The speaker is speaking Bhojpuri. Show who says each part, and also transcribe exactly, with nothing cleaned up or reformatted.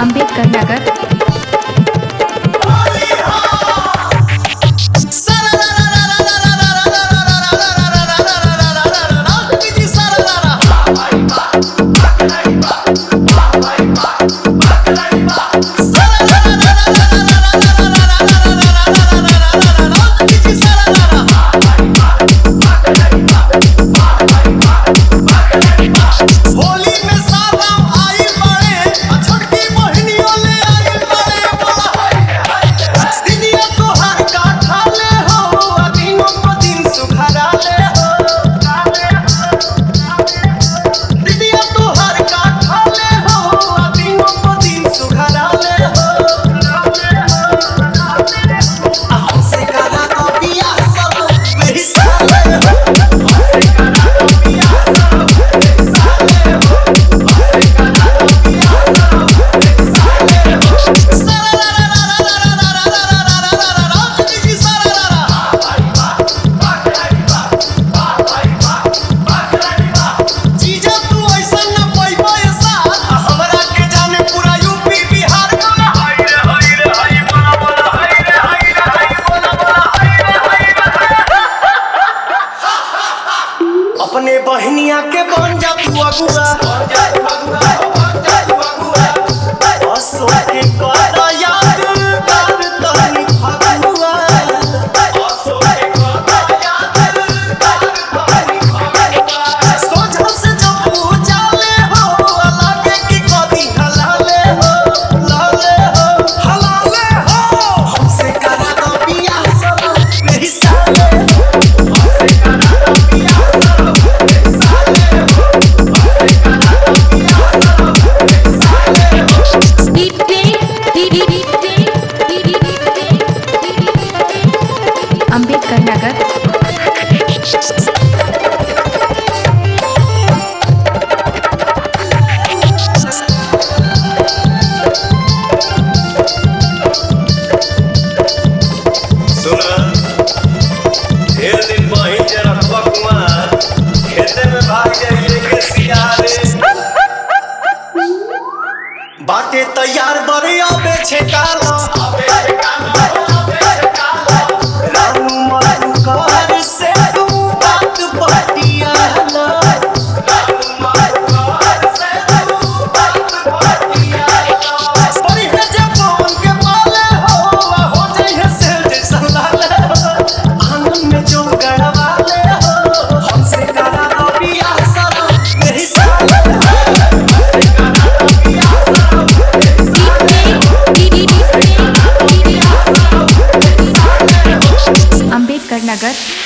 Speaker 1: अंबेडकर नगर।
Speaker 2: अपने बहनिया के बन जा तू अगुआ असो के करा याद कर तनी फगुआ असो के करा याद कर तनी फगुआ सोझा से जब उजाले हो लागे कि कदी हलाले हो लाले हो हलाले हो हमसे करा दो बियाह सब मेरी साले हमसे करा दो बियाह
Speaker 1: अंबेडकर नगर।
Speaker 2: सुना ढेर दिन बहिन जे रखबा कुमार खेते में भाग जाइए के सियारे बाटे तैयार बरे आबे छे काला आबे छे काला आबे छे काला राम मधुकर से तू बात बतियाला राम मधुकर से तू बात बतियाला परी है जब फोन के माले हो हो जाइए से जैसा लाले आंगन में जो गड़वाले हो हमसे करा दो बियाह सारा मेरी साले
Speaker 1: अंबेडकर नगर।